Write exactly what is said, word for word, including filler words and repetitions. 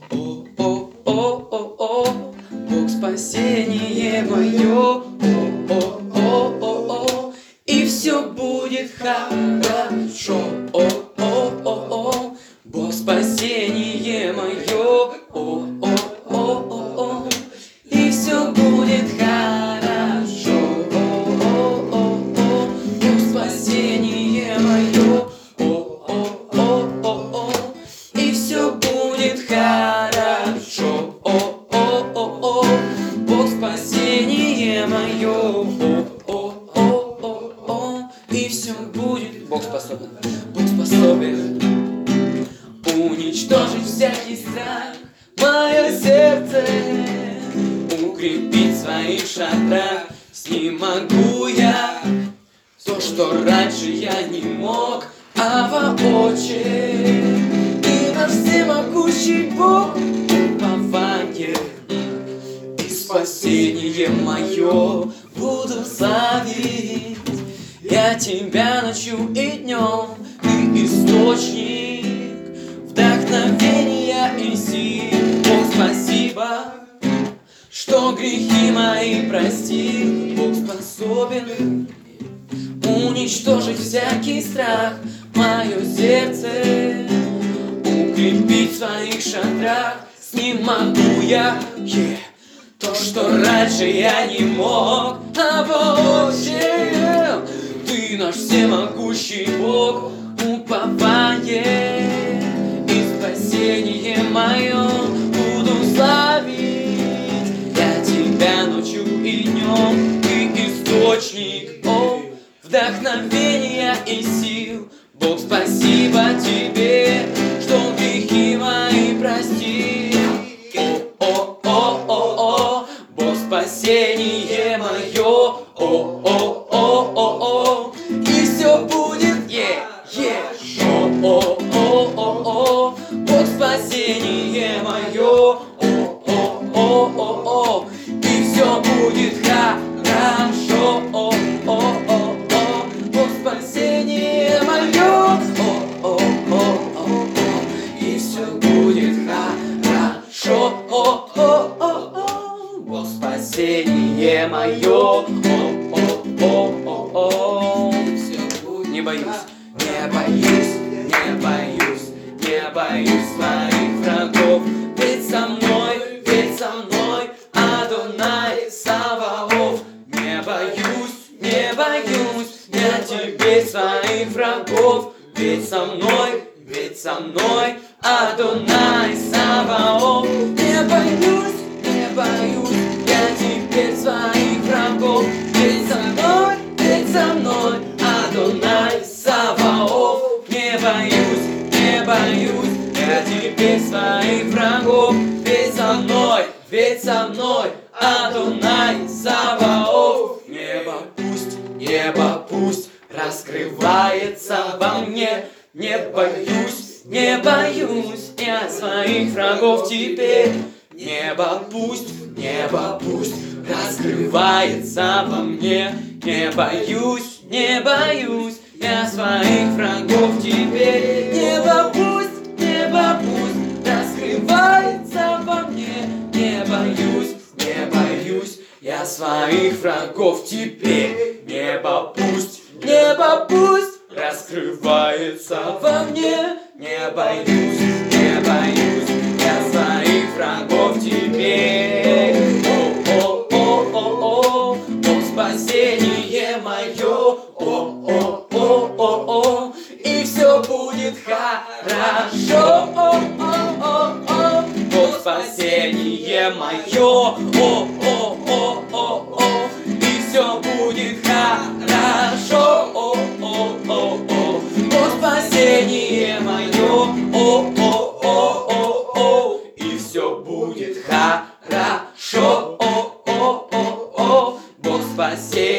О-о-о-о-о, Бог спасение мое. О-о-о-о-о, и все будет хорошо. О-о-о-о-о, Бог спасение мое. О-о-о-о-о, и все будет хорошо. О-о-о-о, Бог спасение мое. О-о-о-о-о, и все будет хорошо. О-о-о-о, Бог спасение мое. О-о-о-о-о, и все будет. Бог способен, Бог способен уничтожить всякий страх, мое сердце укрепить в своих шатрах. С ним могу я то, что раньше я не мог, а воочию. И наш всемогущий Бог упование и спасение мое. Буду славить я тебя ночью и днем. Ты источник вдохновения и сил. Бог, спасибо, что грехи мои прости. Бог способен уничтожить всякий страх, мое сердце укрепить в своих шатрах. С ним могу я yeah, то, что раньше я не мог, а вообще ты наш всемогущий Бог, упование и спасение мое. Буду славить я тебя ночью и днем. Ты источник о, вдохновения и сил. Бог, спасибо тебе, что грехи мои прости. О-о-о-о-о, Бог спасение мое. О-о-о-о-о, и все будет е е О-о-о-о-о, Бог спасение мое. О-о-о-о-о, и все будет хорошо. О-о-о-о, Бог спасение мое. О-о-о-о-о, и все будет хорошо. О-о-о-о-о, Бог спасение мое. О-о-о-о-о, не боюсь, не боюсь, не боюсь, не боюсь своих врагов. Ведь со мной, ведь со мной Адонай Саваоф. Не боюсь, не боюсь я теперь своих врагов. Ведь со мной, ведь со мной Адонай Саваоф. Не боюсь, не боюсь я теперь своих врагов. Ведь со мной, ведь со мной Адонай Саваоф. Не боюсь, не боюсь я теперь своих врагов. Ведь со мной, ведь со мной Адонай Саваоф. Небо пусть, небо пусть раскрывается во мне. Не боюсь, не боюсь я своих врагов теперь. Небо пусть, небо пусть раскрывается во мне. Не боюсь, не боюсь я своих врагов теперь. Небо пусть, небо пусть раскрывается во мне. Не боюсь, не боюсь я своих врагов теперь. Небо пусть, небо пусть раскрывается во мне. Не боюсь, не боюсь я своих врагов теперь. О-о-о-о-о, Бог спасение мое. О-о-о-о-о, и все будет хорошо. О-о-о-о-о, Бог спасение мое. О-о-о-о-о, и все будет хорошо. О-о-о-о, Бог спасение мое. О-о-о-о-о, и все будет хорошо. О-о-о-о, Бог спасение.